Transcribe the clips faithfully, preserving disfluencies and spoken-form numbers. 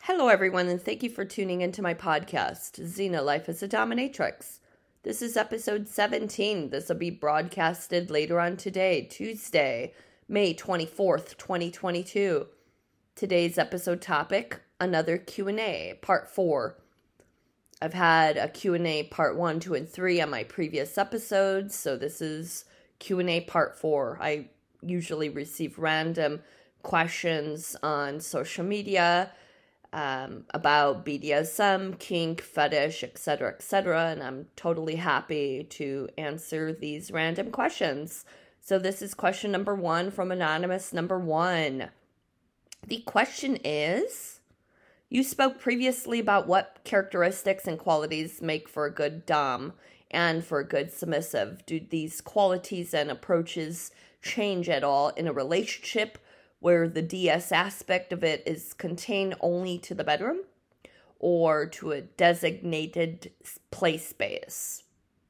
Hello, everyone, and thank you for tuning into my podcast, Xena Life as a Dominatrix. This is episode seventeen. This will be broadcasted later on today, Tuesday, May twenty-fourth, twenty twenty-two. Today's episode topic, another Q and A, part four. I've had a Q and A part one, two, and three on my previous episodes, so this is Q and A part four. I usually receive random questions on social media Um, about B D S M, kink, fetish, et cetera, et cetera, and I'm totally happy to answer these random questions. So this is question number one from anonymous number one. The question is, you spoke previously about what characteristics and qualities make for a good dom and for a good submissive. Do these qualities and approaches change at all in a relationship where the D S aspect of it is contained only to the bedroom or to a designated play space?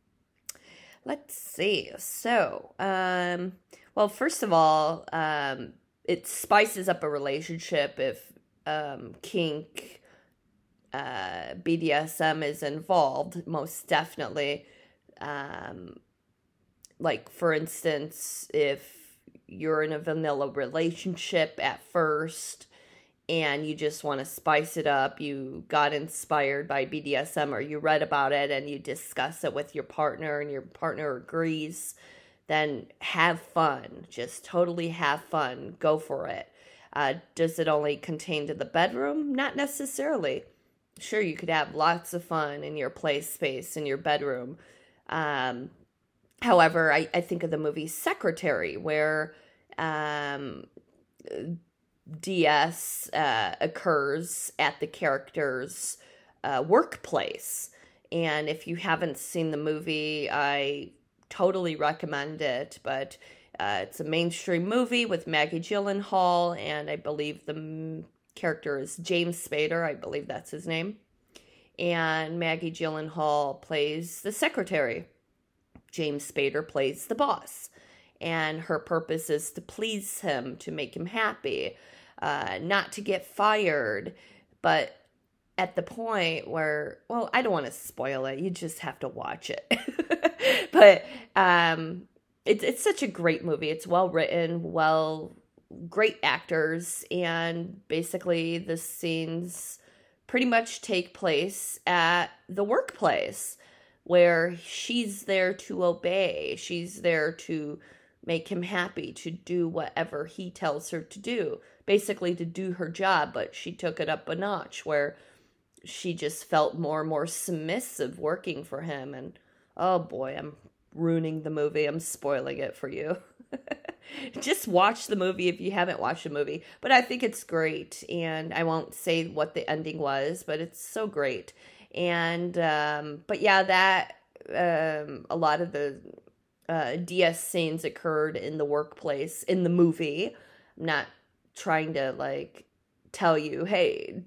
Let's see. So, um, well, first of all, um, it spices up a relationship if um, kink, uh, B D S M is involved, most definitely. Um, like, for instance, if you're in a vanilla relationship at first and you just want to spice it up, you got inspired by B D S M or you read about it and you discuss it with your partner and your partner agrees, then have fun. Just totally have fun. Go for it. Uh, does it only contain to the bedroom? Not necessarily. Sure, you could have lots of fun in your play space, in your bedroom. Um, however, I, I think of the movie Secretary, where um, D S uh, occurs at the character's uh, workplace. And if you haven't seen the movie, I totally recommend it. But uh, it's a mainstream movie with Maggie Gyllenhaal, and I believe the m- character is James Spader. I believe that's his name. And Maggie Gyllenhaal plays the secretary. James Spader plays the boss. And her purpose is to please him, to make him happy, uh, not to get fired. But at the point where, well, I don't want to spoil it. You just have to watch it. But um, it, it's such a great movie. It's well written, well, great actors. And basically the scenes pretty much take place at the workplace, where she's there to obey. She's there to make him happy, to do whatever he tells her to do. Basically to do her job, but she took it up a notch where she just felt more and more submissive working for him. And oh boy, I'm ruining the movie. I'm spoiling it for you. Just watch the movie if you haven't watched the movie. But I think it's great. And I won't say what the ending was, but it's so great. And, um, but yeah, that, um, a lot of the, uh, D S scenes occurred in the workplace, in the movie. I'm not trying to, like, tell you, hey,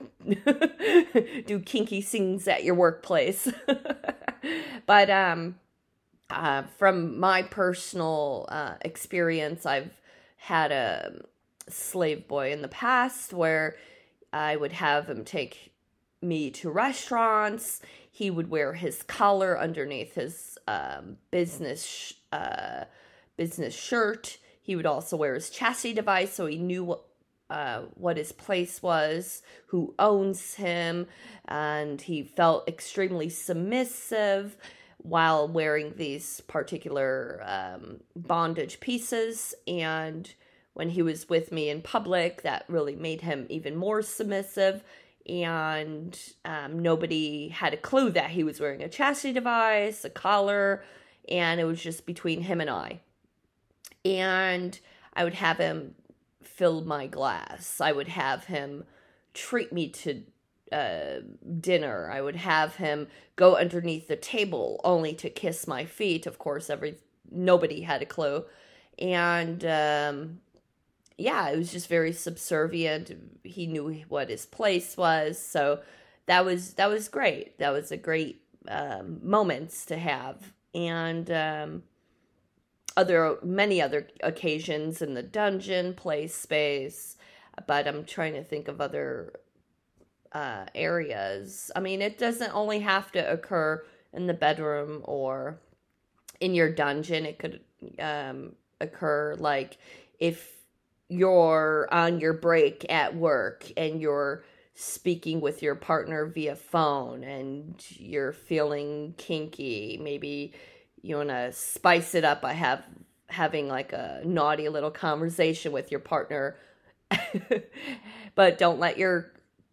do kinky scenes at your workplace. But, um, uh, from my personal, uh, experience, I've had a slave boy in the past where I would have him take me to restaurants. He would wear his collar underneath his um, business sh- uh, business shirt. He would also wear his chastity device, so he knew what, uh, what his place was, who owns him, and he felt extremely submissive while wearing these particular um, bondage pieces. And when he was with me in public, that really made him even more submissive. And um, nobody had a clue that he was wearing a chastity device, a collar, and it was just between him and I. And I would have him fill my glass. I would have him treat me to uh, dinner. I would have him go underneath the table only to kiss my feet. Of course, every nobody had a clue. And um yeah, it was just very subservient. He knew what his place was. So that was, that was great. That was a great um, moments to have. And um, other, many other occasions in the dungeon, play space. But I'm trying to think of other uh, areas. I mean, it doesn't only have to occur in the bedroom or in your dungeon. It could um, occur like if you're on your break at work and you're speaking with your partner via phone and you're feeling kinky. Maybe you want to spice it up by have having like a naughty little conversation with your partner. But don't let your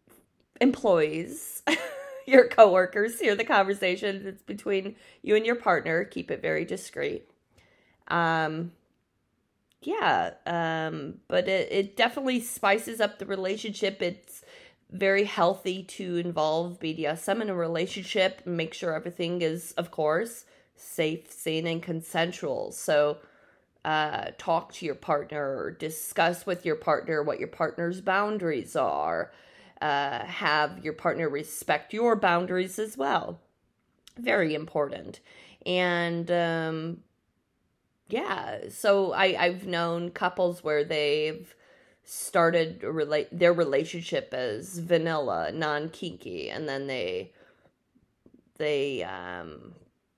employees, your coworkers hear the conversation. It's between you and your partner. Keep it very discreet. Um, yeah, um, but it, it definitely spices up the relationship. It's very healthy to involve B D S M in a relationship and make sure everything is, of course, safe, sane, and consensual. So uh, talk to your partner, discuss with your partner what your partner's boundaries are. Uh, have your partner respect your boundaries as well. Very important. And um, yeah, so I, I've known couples where they've started relate their relationship as vanilla, non-kinky, and then they they um,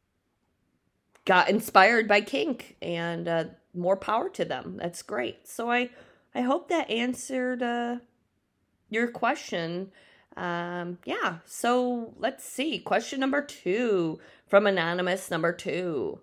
got inspired by kink, and uh, more power to them. That's great. So I I hope that answered uh, your question. Um, yeah, so let's see. Question number two from Anonymous number two.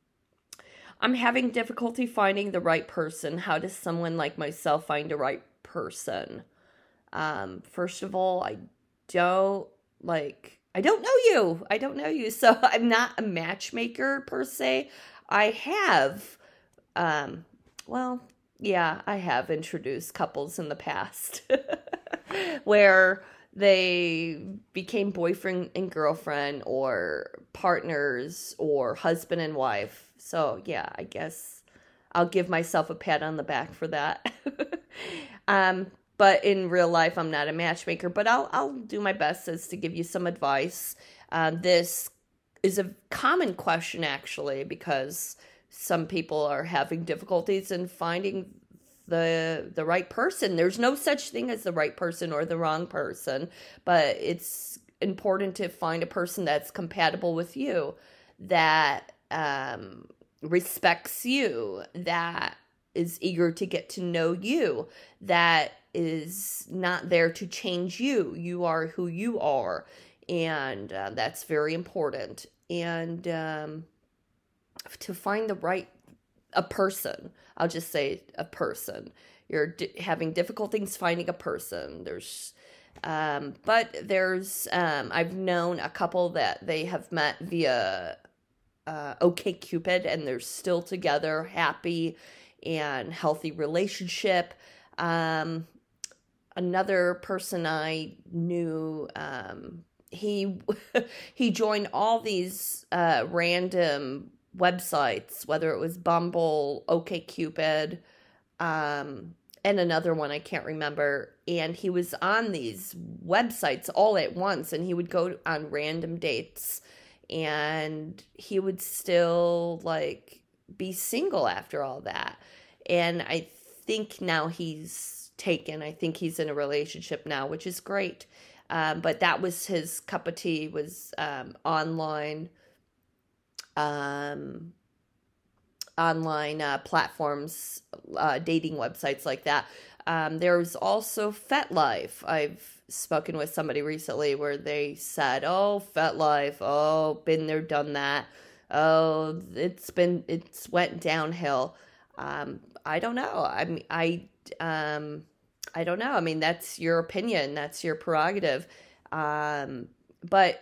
I'm having difficulty finding the right person. How does someone like myself find the right person? Um, first of all, I don't, like, I don't know you. I don't know you. So I'm not a matchmaker per se. I have, um, well, yeah, I have introduced couples in the past where they became boyfriend and girlfriend or partners or husband and wife. So yeah, I guess I'll give myself a pat on the back for that. um, but in real life, I'm not a matchmaker, but I'll, I'll do my best as to give you some advice. Uh, this is a common question actually, because some people are having difficulties in finding the the right person. There's no such thing as the right person or the wrong person, but it's important to find a person that's compatible with you, that um, respects you, that is eager to get to know you, that is not there to change you. You are who you are, and uh, that's very important. And um, to find the right a person, I'll just say a person. You're d- having difficulties finding a person. There's, um, but there's, um, I've known a couple that they have met via uh, OkCupid, and they're still together, happy and healthy relationship. Um, another person I knew, um, he he joined all these uh, random websites, whether it was Bumble, OkCupid, um, and another one I can't remember. And he was on these websites all at once, and he would go on random dates, and he would still like be single after all that. And I think now he's taken. I think he's in a relationship now, which is great. Um, but that was his cup of tea, was um, online um, online uh, platforms, uh, dating websites like that. Um, there's also FetLife. I've spoken with somebody recently where they said, oh, FetLife, oh, been there, done that. Oh, it's been, it's went downhill. Um, I don't know. I mean, I, um, I don't know. I mean, that's your opinion. That's your prerogative. Um, but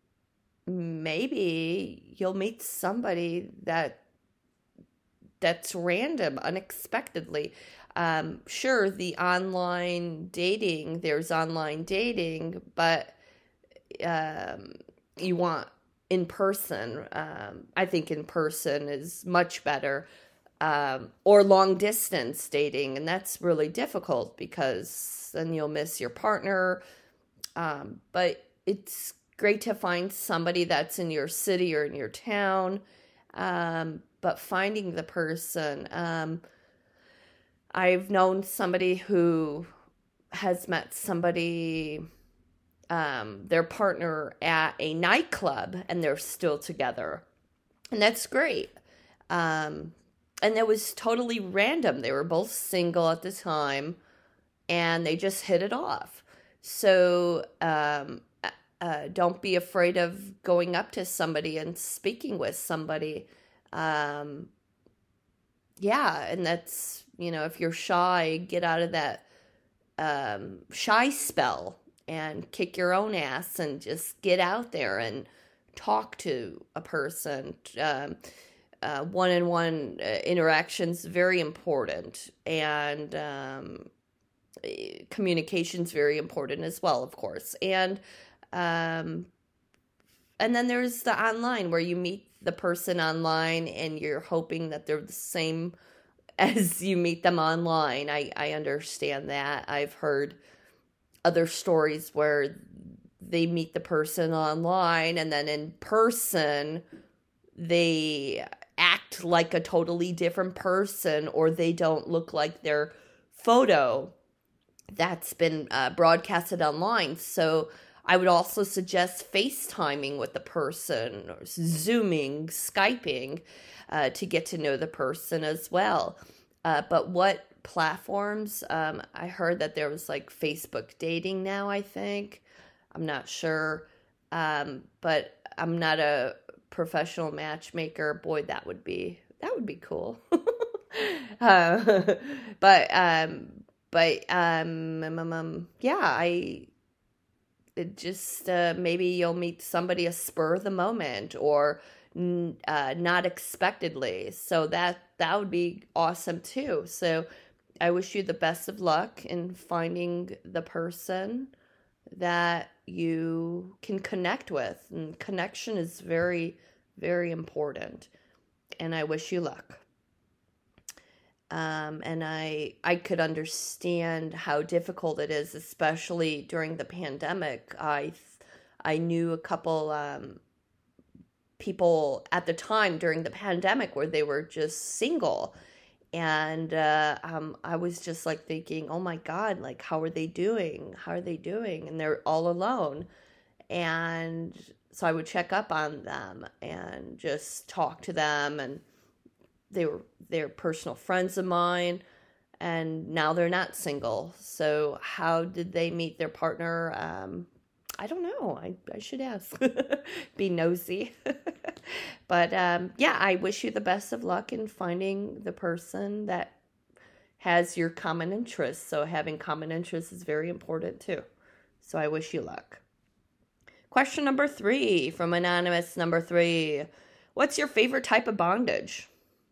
maybe you'll meet somebody that that's random, unexpectedly. Um, sure, the online dating, there's online dating, but um, you want in person. Um, I think in person is much better. Um, or long distance dating, and that's really difficult because then you'll miss your partner. Um, but it's great to find somebody that's in your city or in your town. Um, but finding the person, um, I've known somebody who has met somebody um, their partner at a nightclub and they're still together. And that's great. Um, and it was totally random. They were both single at the time and they just hit it off. So um, uh, don't be afraid of going up to somebody and speaking with somebody. Um, yeah, and that's, you know, if you're shy, get out of that um, shy spell and kick your own ass and just get out there and talk to a person. Um, uh, one-on-one uh, interactions very important, and um, communication's very important as well, of course. And um, and then there's the online where you meet the person online and you're hoping that they're the same as you meet them online. I, I understand that. I've heard other stories where they meet the person online and then in person they act like a totally different person, or they don't look like their photo that's been uh, broadcasted online. So I would also suggest FaceTiming with the person, or Zooming, Skyping, uh, to get to know the person as well. Uh, but what platforms? Um, I heard that there was like Facebook dating now, I think. I'm not sure. Um, but I'm not a professional matchmaker. Boy, that would be, that would be cool. uh, but, um, but, um, um, um, yeah, I... It just uh, maybe you'll meet somebody a spur of the moment, or uh, not expectedly. So that that would be awesome too. So I wish you the best of luck in finding the person that you can connect with. And connection is very, very important. And I wish you luck. Um, and I I could understand how difficult it is, especially during the pandemic. I I knew a couple um, people at the time during the pandemic where they were just single, and uh, um, I was just like thinking, oh my God, like how are they doing? How are they doing? And they're all alone, and so I would check up on them and just talk to them, and they were they're personal friends of mine, and now they're not single. So how did they meet their partner? Um, I don't know. I, I should ask. Be nosy. But um, yeah, I wish you the best of luck in finding the person that has your common interests. So having common interests is very important too. So I wish you luck. Question number three from Anonymous number three. What's your favorite type of bondage?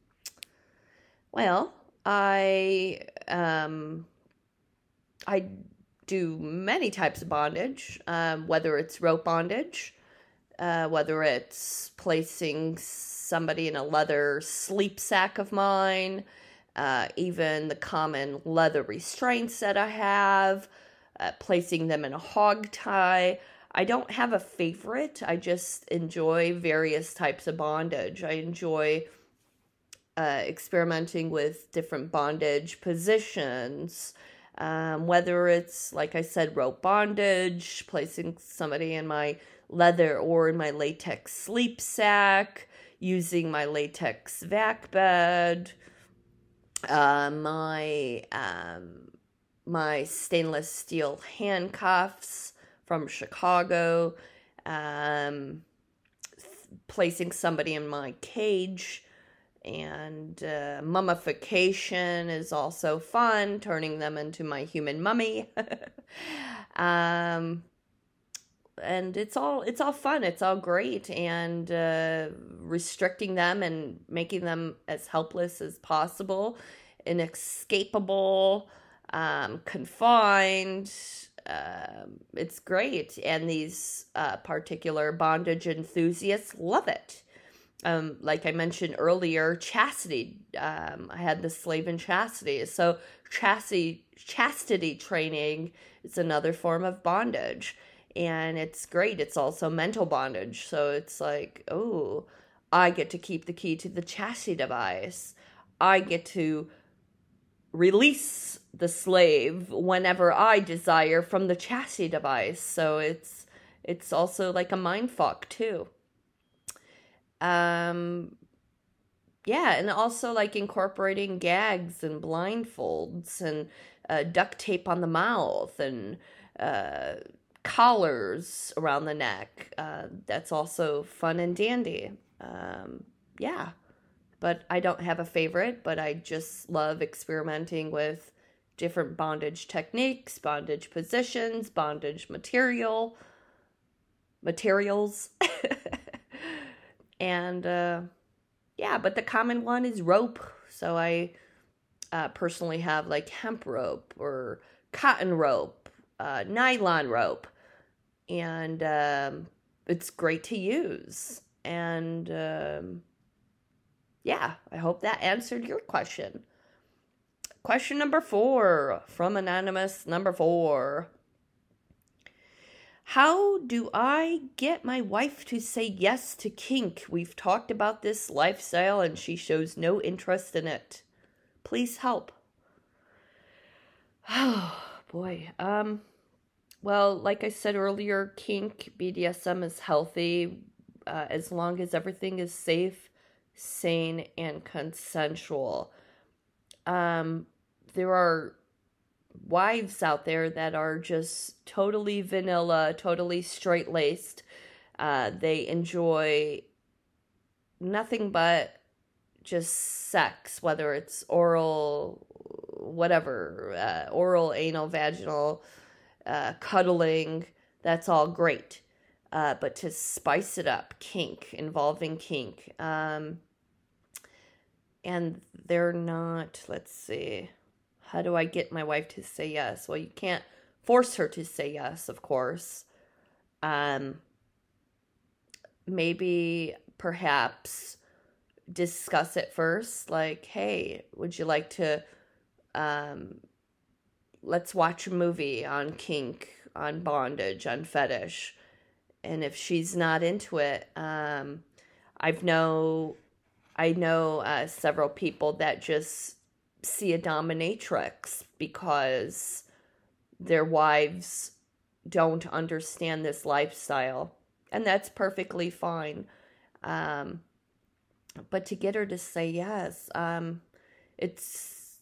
Well, I um, I do many types of bondage, um, whether it's rope bondage, uh, whether it's placing somebody in a leather sleep sack of mine, uh, even the common leather restraints that I have, uh, placing them in a hog tie. I don't have a favorite. I just enjoy various types of bondage. I enjoy Uh, experimenting with different bondage positions, um, whether it's, like I said, rope bondage, placing somebody in my leather or in my latex sleep sack, using my latex vac bed, uh, my um, my stainless steel handcuffs from Chicago, um, placing somebody in my cage. And uh, mummification is also fun, turning them into my human mummy. um, and it's all it's all fun. It's all great, and uh, restricting them and making them as helpless as possible, inescapable, um, confined. Uh, it's great, and these uh, particular bondage enthusiasts love it. Um, like I mentioned earlier, chastity. Um, I had the slave in chastity. So chastity, chastity training is another form of bondage. And it's great. It's also mental bondage. So it's like, oh, I get to keep the key to the chastity device. I get to release the slave whenever I desire from the chastity device. So it's it's also like a mind fuck too. Um, yeah, and also like incorporating gags and blindfolds and uh, duct tape on the mouth and uh, collars around the neck. Uh, that's also fun and dandy. Um, yeah, but I don't have a favorite, but I just love experimenting with different bondage techniques, bondage positions, bondage material, materials. And, uh, yeah, but the common one is rope. So I uh, personally have like hemp rope or cotton rope, uh, nylon rope. And um, it's great to use. And um, yeah, I hope that answered your question. Question number four from Anonymous number four. How do I get my wife to say yes to kink? We've talked about this lifestyle and she shows no interest in it. Please help. Oh, boy. Um, well, like I said earlier, kink, B D S M is healthy uh, as long as everything is safe, sane, and consensual. Um, there are wives out there that are just totally vanilla, totally straight-laced. Uh, they enjoy nothing but just sex, whether it's oral, whatever, uh, oral, anal, vaginal, uh, cuddling. That's all great. Uh, but to spice it up, kink, involving kink. Um, and they're not, let's see... How do I get my wife to say yes? Well, you can't force her to say yes, of course. Um, maybe, perhaps, discuss it first. Like, hey, would you like to, um, let's watch a movie on kink, on bondage, on fetish. And if she's not into it, um, I've know, I know uh, several people that just see a dominatrix because their wives don't understand this lifestyle, and that's perfectly fine. Um, but to get her to say yes, um, it's,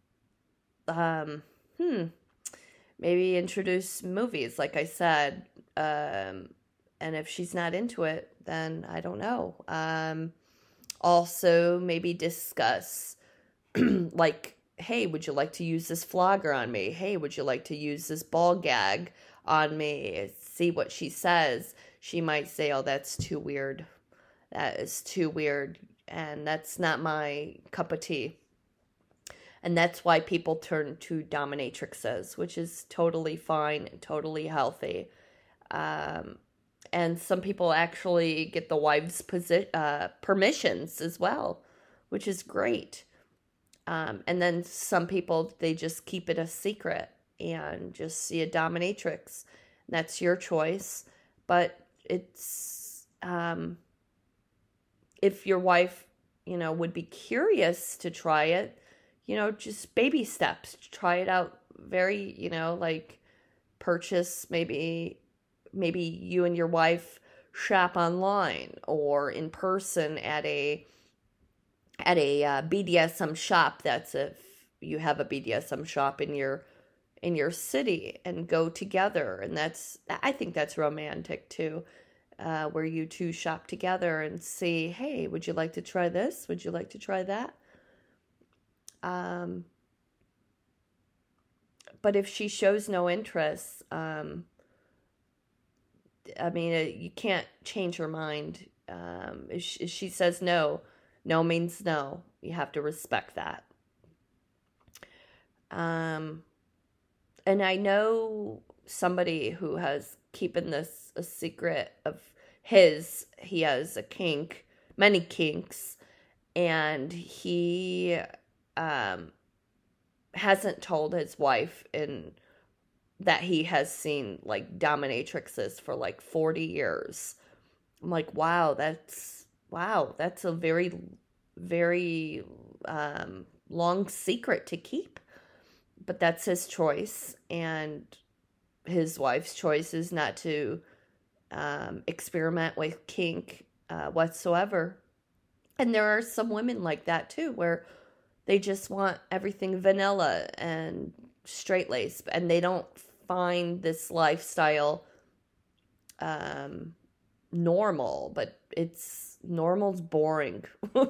um, hmm, maybe introduce movies, like I said, um, and if she's not into it, then I don't know. Um, also, maybe discuss like, hey, would you like to use this flogger on me? Hey, would you like to use this ball gag on me? See what she says. She might say, oh, that's too weird. That is too weird. And that's not my cup of tea. And that's why people turn to dominatrixes, which is totally fine and totally healthy. Um, and some people actually get the wives' posi- uh, permissions as well, which is great. Um, and then some people, they just keep it a secret and just see a dominatrix. That's your choice. But it's, um, if your wife, you know, would be curious to try it, you know, just baby steps. Try it out very, you know, like purchase maybe, maybe you and your wife shop online or in person at a at a uh, B D S M shop. That's if you have a B D S M shop in your in your city, and go together. And that's, I think that's romantic too, uh, where you two shop together and see, hey, would you like to try this? Would you like to try that? Um, but if she shows no interest, um, I mean, you can't change her mind. Um, if she, if she says no, no means no. You have to respect that. Um, and I know somebody who has keeping this a secret of his. He has a kink, many kinks, and he um, hasn't told his wife in that he has seen like dominatrixes for like forty years. I'm like, wow, that's wow, that's a very, very um, long secret to keep. but that's his choice, and his wife's choice is not to um, experiment with kink uh, whatsoever. And there are some women like that too, where they just want everything vanilla and straight lace, and they don't find this lifestyle um, normal, but it's normal's boring.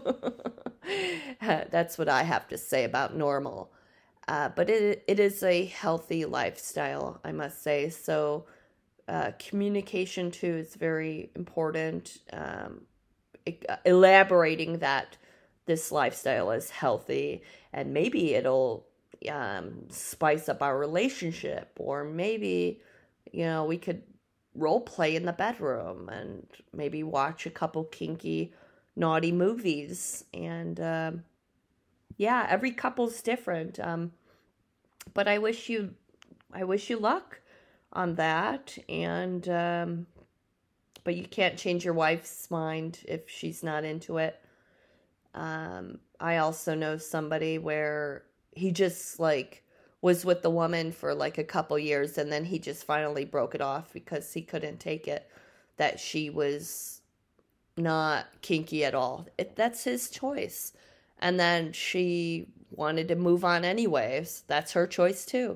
That's what I have to say about normal. Uh, but it it is a healthy lifestyle, I must say. So uh, communication too is very important. Um, it, elaborating that this lifestyle is healthy, and maybe it'll um, spice up our relationship, or maybe, you know, we could role play in the bedroom and maybe watch a couple kinky, naughty movies. And um, yeah, every couple's different. Um, but I wish you, I wish you luck on that. And um, but you can't change your wife's mind if she's not into it. Um, I also know somebody where he just like was with the woman for like a couple years, and then he just finally broke it off because he couldn't take it that she was not kinky at all. It, that's his choice. And then she wanted to move on anyways. That's her choice too.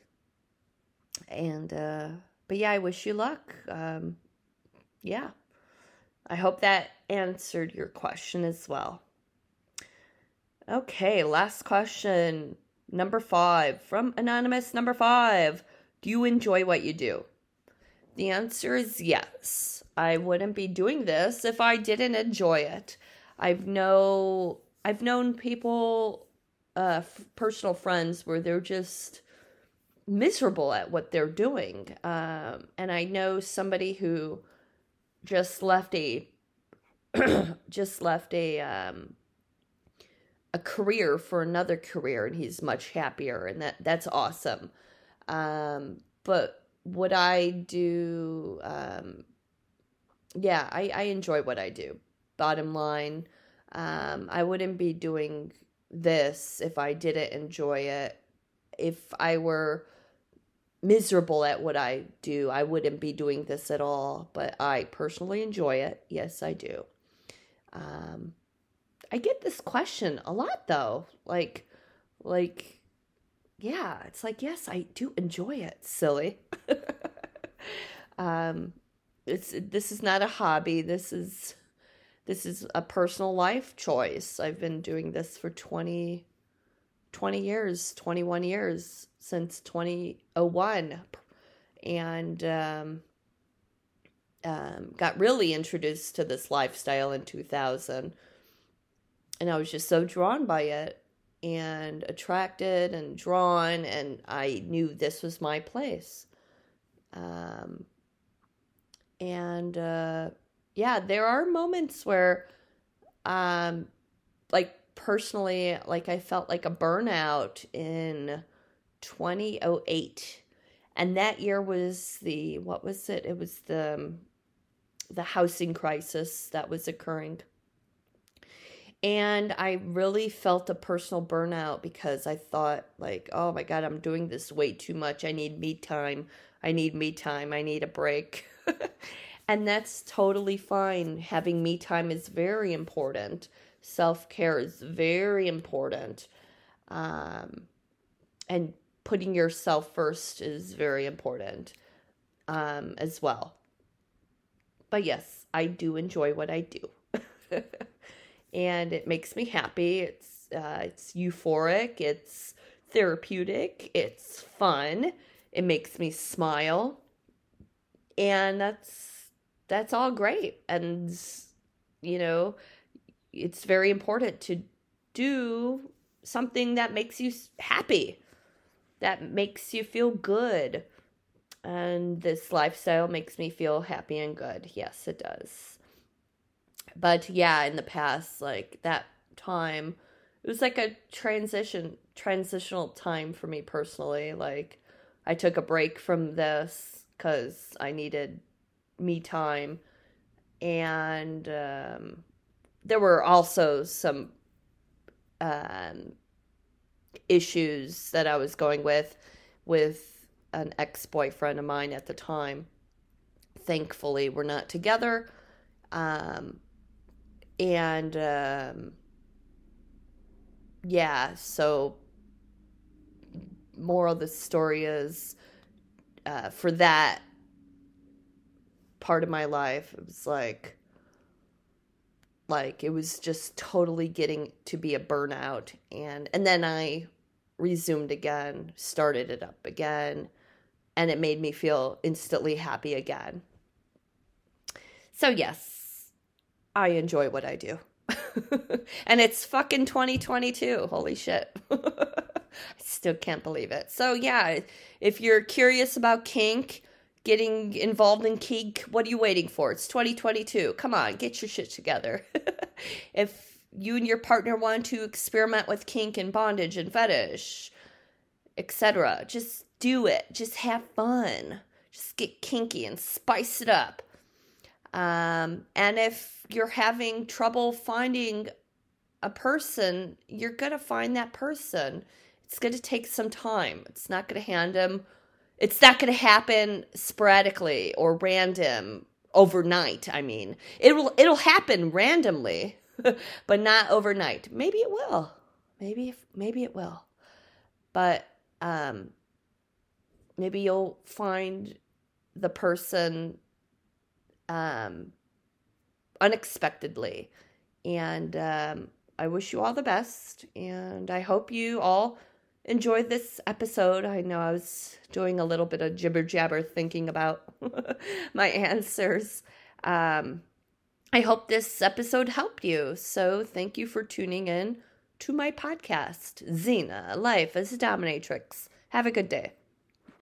And, uh, but yeah, I wish you luck. Um, yeah. I hope that answered your question as well. Okay, last question. Number five, from Anonymous number five. Do you enjoy what you do? The answer is yes. I wouldn't be doing this if I didn't enjoy it. I've know I've known people, uh, f- personal friends, where they're just miserable at what they're doing. Um, and I know somebody who just left a just left a um, a career for another career, and he's much happier, and that that's awesome. Um, but what I do, um, yeah, I, I enjoy what I do. Bottom line, um, I wouldn't be doing this if I didn't enjoy it. If I were miserable at what I do, I wouldn't be doing this at all. But I personally enjoy it. Yes, I do. Um, I get this question a lot though. Like, like, yeah, it's like, yes, I do enjoy it. Silly. um, it's, this is not a hobby. This is, this is a personal life choice. I've been doing this for twenty, twenty years, twenty-one years, since twenty oh one. And, um, um, got really introduced to this lifestyle in two thousand. And I was just so drawn by it, and attracted and drawn, and I knew this was my place. Um, and, uh, yeah, there are moments where, um, like, personally, like, I felt like a burnout in twenty oh eight. And that year was the, what was it? It was the, the housing crisis that was occurring. And I really felt a personal burnout because I thought, like, oh my God, I'm doing this way too much. I need me time. I need me time. I need a break. And that's totally fine. Having me time is very important. Self-care is very important. Um, and putting yourself first is very important um, as well. But yes, I do enjoy what I do. And it makes me happy. It's uh, it's euphoric. It's therapeutic. It's fun. It makes me smile. And that's that's all great. And, you know, it's very important to do something that makes you happy, that makes you feel good. And this lifestyle makes me feel happy and good. Yes, it does. But yeah, in the past, like that time, it was like a transition, transitional time for me personally. Like I took a break from this because I needed me time. And um, there were also some um, issues that I was going with, with an ex-boyfriend of mine at the time. Thankfully, we're not together. Um, and, um, yeah, so moral of the story is, uh, for that part of my life, it was like, like, it was just totally getting to be a burnout. And, and then I resumed again, started it up again, and it made me feel instantly happy again. So yes, I enjoy what I do. And it's fucking twenty twenty-two. Holy shit. I still can't believe it. So yeah, if you're curious about kink, getting involved in kink, what are you waiting for? It's twenty twenty-two. Come on, get your shit together. If you and your partner want to experiment with kink and bondage and fetish, et cetera, just do it. Just have fun. Just get kinky and spice it up. Um, and if you're having trouble finding a person, you're going to find that person. It's going to take some time. It's not going to hand them. It's not going to happen sporadically or random overnight. I mean, it'll, it'll happen randomly, but not overnight. Maybe it will. Maybe, maybe it will. But, um, maybe you'll find the person um, unexpectedly. And um, I wish you all the best. And I hope you all enjoyed this episode. I know I was doing a little bit of jibber jabber thinking about my answers. Um, I hope this episode helped you. So thank you for tuning in to my podcast, Xena, Life as a Dominatrix. Have a good day.